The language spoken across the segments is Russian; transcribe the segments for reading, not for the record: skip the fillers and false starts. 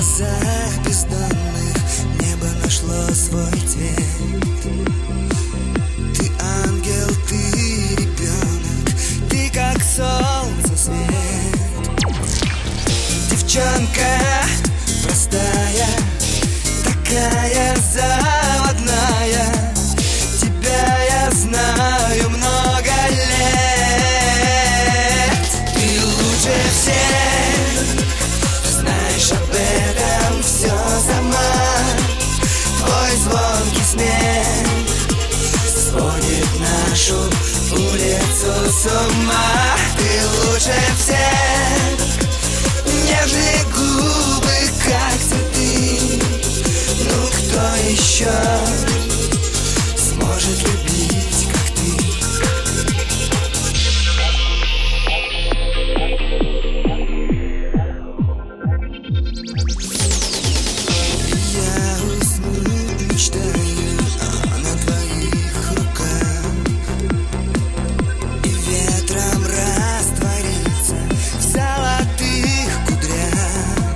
глазах бездонных небо нашло свой цвет. Ты ангел, ты ребенок, ты как солнце свет. Девчонка простая, такая заводная, тебя я знаю много лет. Ты лучше всех, знаешь об этом все сама. Твой звонкий смех сводит нашу улицу с ума. Ты лучше всех, нежные губы, как цветы. Ну кто еще сможет любить, как ты? Я уснуть мечтаю на твоих руках и ветром раствориться в золотых кудрях.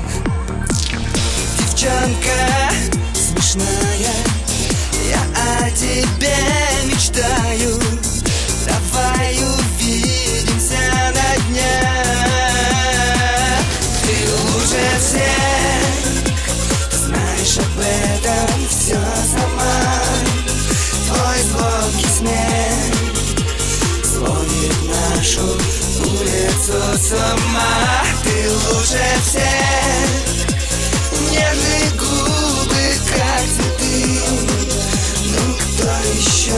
Девчонка смешная, я о тебе мечтаю. Давай увидимся на днях. Ты лучше всех, знаешь об этом все сама. Твой звонкий смех сводит нашу улицу с ума. Ты лучше всех, нежные губы, как цветы. Ну кто еще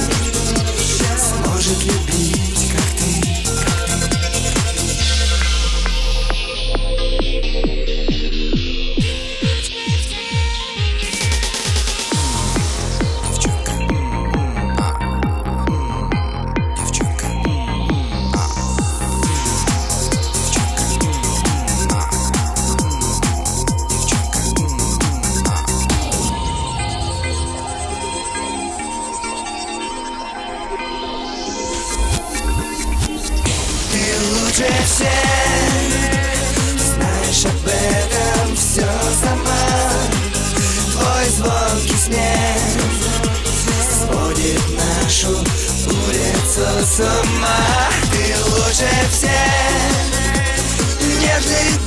сможет любить, как ты? Девчонка, девчонка, ты лучше всех, знаешь об этом все сама. Твой звонкий смех сводит нашу улицу с ума. Ты лучше всех, нежных